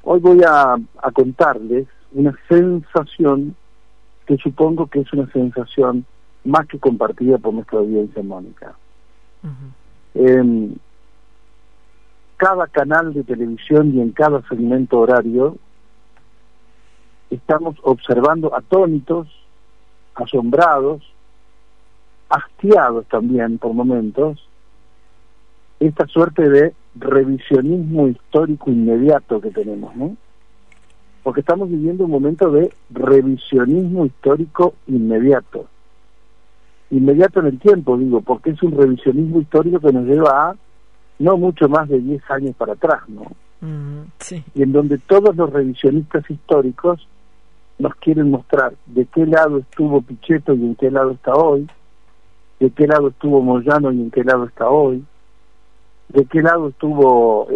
Hoy voy a contarles una sensación que supongo que es una sensación más que compartida por nuestra audiencia, Mónica. En cada canal de televisión y en cada segmento horario estamos observando atónitos, asombrados, hastiados también por momentos, esta suerte de revisionismo histórico inmediato que tenemos, ¿no? Porque estamos viviendo un momento de revisionismo histórico inmediato. Inmediato en el tiempo, digo, porque es un revisionismo histórico que nos lleva a no mucho más de 10 años para atrás, ¿no? Sí. Y en donde todos los revisionistas históricos nos quieren mostrar de qué lado estuvo Pichetto y en qué lado está hoy, de qué lado estuvo Moyano y en qué lado está hoy, de qué lado estuvo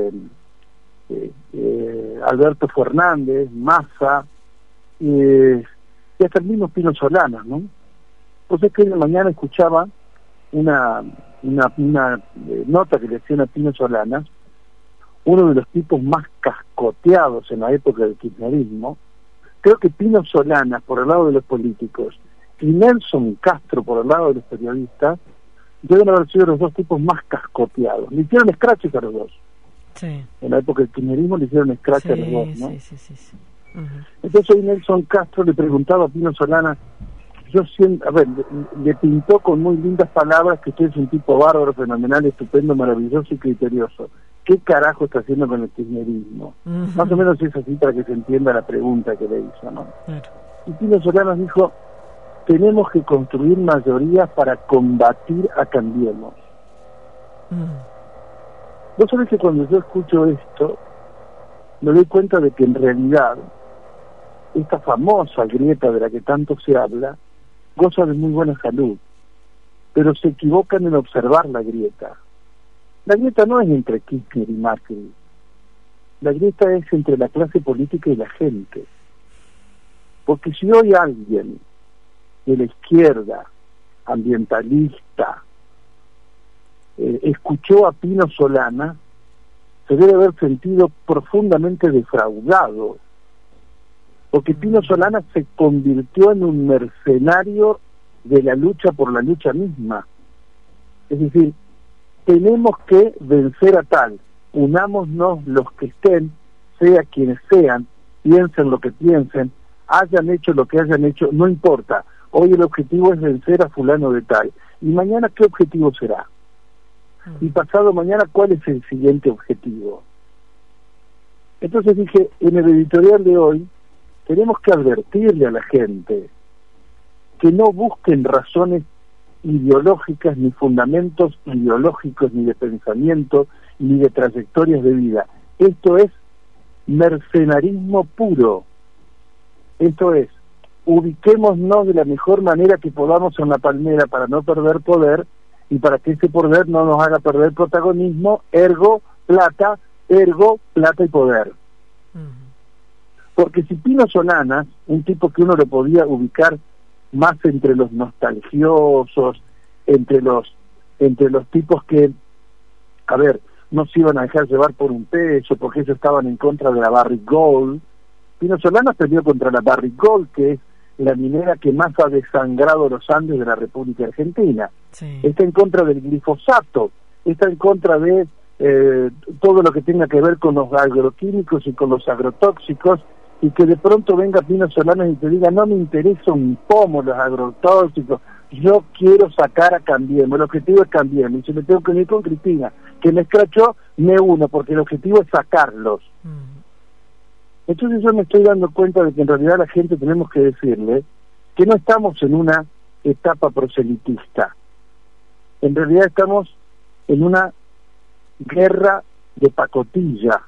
Alberto Fernández, Massa, y hasta el mismo Pino Solanas, ¿no? Pues es que de mañana escuchaba una nota que le hacían a Pino Solanas, uno de los tipos más cascoteados en la época del kirchnerismo. Creo que Pino Solanas por el lado de los políticos y Nelson Castro por el lado de los periodistas deben haber sido los dos tipos más cascoteados. Le hicieron scratches a los dos. Sí. En la época del kirchnerismo le hicieron scratches a los dos, ¿no? Sí. Entonces hoy Nelson Castro le preguntaba a Pino Solanas, le pintó con muy lindas palabras que usted es un tipo bárbaro, fenomenal, estupendo, maravilloso y criterioso. ¿Qué carajo está haciendo con el kirchnerismo? Más o menos es así para que se entienda la pregunta que le hizo, ¿no? Claro. Y Pino Solanas dijo, tenemos que construir mayorías para combatir a Cambiemos. Vos sabés que cuando yo escucho esto, me doy cuenta de que en realidad esta famosa grieta de la que tanto se habla goza de muy buena salud, pero se equivocan en observar la grieta. La grieta no es entre Kirchner y Macri, la grieta es entre la clase política y la gente. Porque si hoy alguien de la izquierda, ambientalista, escuchó a Pino Solanas, se debe haber sentido profundamente defraudado, porque Pino Solanas se convirtió en un mercenario de la lucha por la lucha misma. Es decir, tenemos que vencer a tal, unámonos los que estén, sea quienes sean, piensen lo que piensen, hayan hecho lo que hayan hecho, no importa. Hoy el objetivo es vencer a fulano de tal. ¿Y mañana qué objetivo será? Y pasado mañana, ¿cuál es el siguiente objetivo? Entonces dije, en el editorial de hoy, tenemos que advertirle a la gente que no busquen razones ideológicas, ni fundamentos ideológicos, ni de pensamiento, ni de trayectorias de vida. Esto es mercenarismo puro. Esto es, ubiquémonos de la mejor manera que podamos en la palmera para no perder poder y para que ese poder no nos haga perder protagonismo, ergo plata y poder. Porque si Pino Solanas, un tipo que uno lo podía ubicar más entre los nostalgiosos, entre los tipos que, no se iban a dejar llevar por un peso, porque ellos estaban en contra de la Barrick Gold. Pino Solanas peleó contra la Barrick Gold, que es la minera que más ha desangrado los Andes de la República Argentina. Sí. Está en contra del glifosato, está en contra de todo lo que tenga que ver con los agroquímicos y con los agrotóxicos, y que de pronto venga Pino Solanas y te diga, no me interesa un pomo los agrotóxicos, yo quiero sacar a Cambiemos, el objetivo es Cambiemos, y si me tengo que unir con Cristina, que me escrachó, me uno, porque el objetivo es sacarlos. Entonces yo me estoy dando cuenta de que en realidad a la gente tenemos que decirle que no estamos en una etapa proselitista, en realidad estamos en una guerra de pacotilla,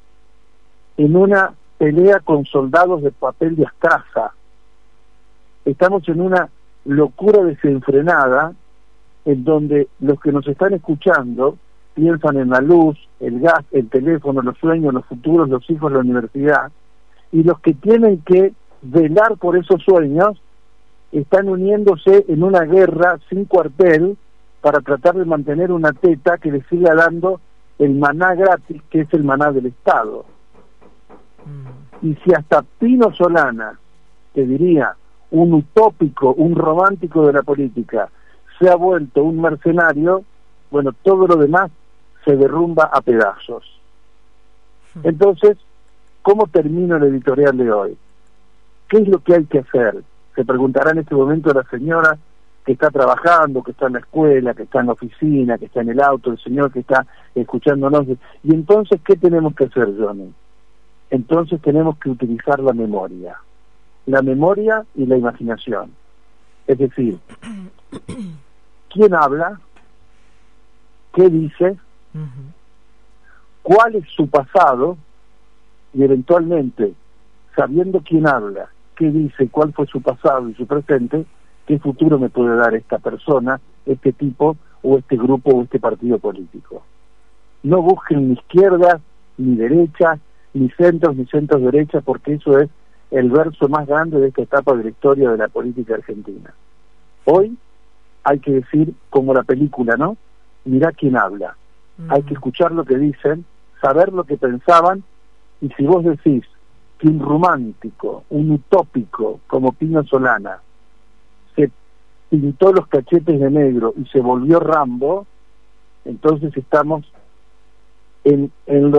en una pelea con soldados de papel de astraza. Estamos en una locura desenfrenada en donde los que nos están escuchando piensan en la luz, el gas, el teléfono, los sueños, los futuros, los hijos, la universidad, y los que tienen que velar por esos sueños están uniéndose en una guerra sin cuartel para tratar de mantener una teta que les siga dando el maná gratis, que es el maná del Estado. Y si hasta Pino Solana, te diría, un utópico, un romántico de la política, se ha vuelto un mercenario, bueno, todo lo demás se derrumba a pedazos. Entonces, ¿cómo termino el editorial de hoy? ¿Qué es lo que hay que hacer? Se preguntará en este momento la señora que está trabajando, que está en la escuela, que está en la oficina, que está en el auto, el señor que está escuchándonos. Y entonces, ¿qué tenemos que hacer, Johnny? Entonces tenemos que utilizar la memoria y la imaginación. Es decir, ¿quién habla? ¿Qué dice? ¿Cuál es su pasado? Y eventualmente, sabiendo quién habla, qué dice, cuál fue su pasado y su presente, qué futuro me puede dar esta persona, este tipo, o este grupo, o este partido político. No busquen ni izquierdas, ni derechas, ni centros derechas, porque eso es el verso más grande de esta etapa de la historia de la política argentina. Hoy hay que decir, como la película, ¿no? Mirá quién habla. Hay que escuchar lo que dicen, saber lo que pensaban, y si vos decís que un romántico, un utópico como Pino Solana se pintó los cachetes de negro y se volvió Rambo, entonces estamos en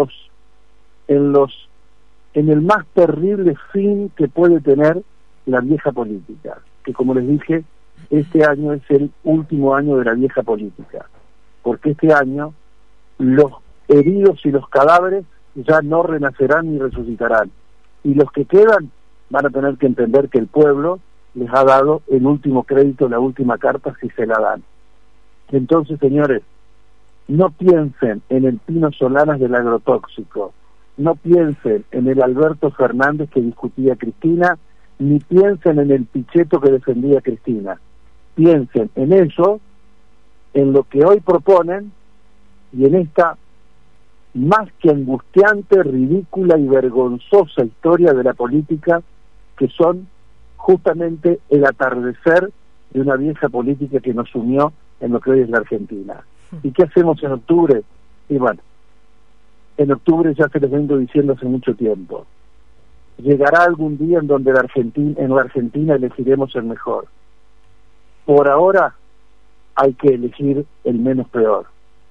el más terrible fin que puede tener la vieja política, que, como les dije, este año es el último año de la vieja política, porque este año los heridos y los cadáveres ya no renacerán ni resucitarán, y los que quedan van a tener que entender que el pueblo les ha dado el último crédito, la última carta, si se la dan. Entonces, señores, no piensen en el Pino Solanas del agrotóxico, no piensen en el Alberto Fernández que discutía a Cristina, ni piensen en el Pichetto que defendía a Cristina. Piensen en eso, en lo que hoy proponen, y en esta más que angustiante, ridícula y vergonzosa historia de la política, que son justamente el atardecer de una vieja política que nos unió en lo que hoy es la Argentina. ¿Y qué hacemos en octubre? Y bueno, en octubre ya se les vengo diciendo hace mucho tiempo, llegará algún día en donde en la Argentina elegiremos el mejor. Por ahora hay que elegir el menos peor.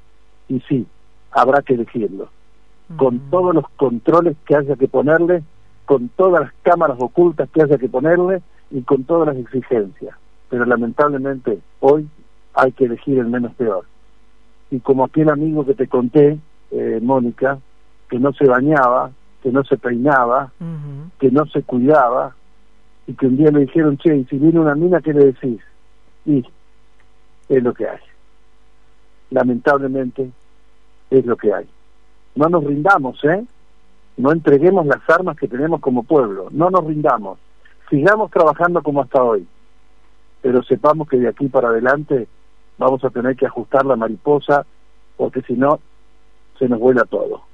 Y sí, habrá que elegirlo, con todos los controles que haya que ponerle, con todas las cámaras ocultas que haya que ponerle y con todas las exigencias. Pero lamentablemente hoy hay que elegir el menos peor. Y como aquel amigo que te conté, Mónica, que no se bañaba, que no se peinaba, que no se cuidaba, y que un día le dijeron, che, y si viene una mina, ¿qué le decís? Y es lo que hay. Lamentablemente es lo que hay. No nos rindamos, no entreguemos las armas que tenemos como pueblo, no nos rindamos, sigamos trabajando como hasta hoy, pero sepamos que de aquí para adelante vamos a tener que ajustar la mariposa, porque si no se nos vuela todo.